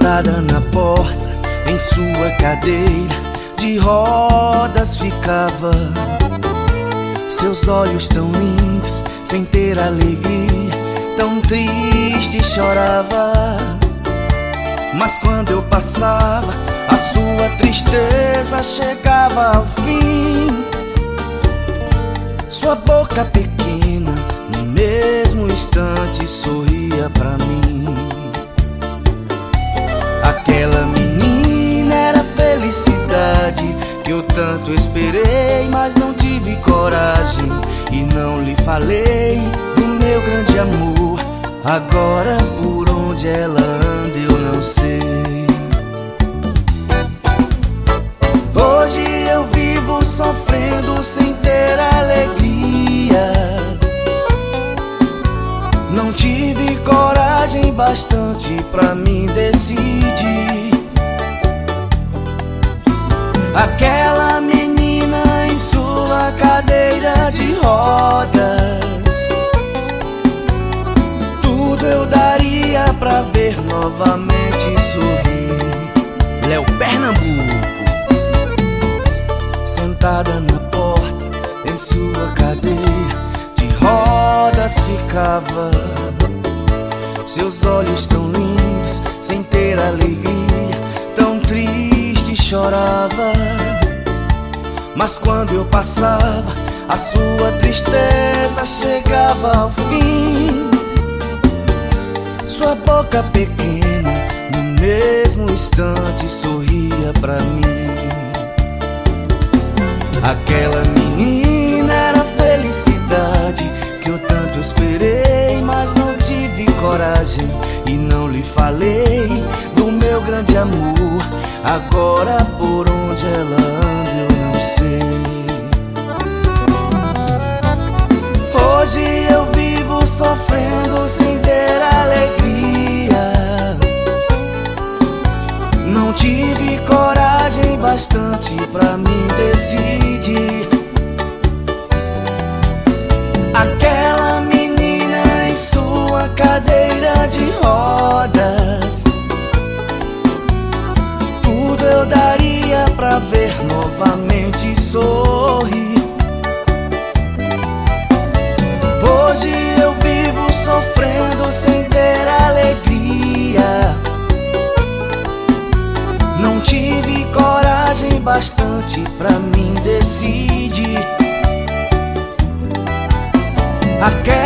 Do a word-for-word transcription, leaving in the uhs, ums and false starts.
Sentada na porta, em sua cadeira de rodas ficava. Seus olhos tão lindos, sem ter alegria, tão triste chorava. Mas quando eu passava, a sua tristeza chegava ao fim. Sua boca pequena, no mesmo instante, sorria pra mim. Aquela menina era felicidade que eu tanto esperei, mas não tive coragem e não lhe falei do meu grande amor. Agora por onde ela anda eu não sei. Hoje eu vivo sofrendo sem ter alegria. Não tive coragem bastante pra me decidir. Aquela menina em sua cadeira de rodas, tudo eu daria pra ver novamente sorrir. Léo Pernambuco. Sentada na porta, em sua cadeira de rodas ficava. Seus olhos tão lindos, sem ter alegria, tão triste chorava. Mas quando eu passava, a sua tristeza chegava ao fim. Sua boca pequena, no mesmo instante, sorria pra mim. Aquela menina era felicidade que eu tanto esperei, mas não tive coragem e não lhe falei do meu grande amor. Agora por onde ela anda eu não sei. Hoje eu vivo sofrendo sem ter alegria. Não tive coragem bastante pra me decidir. Aquela menina em sua cadeira de rodas, tudo eu daria pra ver novamente sorrir. Hoje eu vivo sofrendo sem ter alegria. Não tive coragem bastante pra mim decidir. Aquela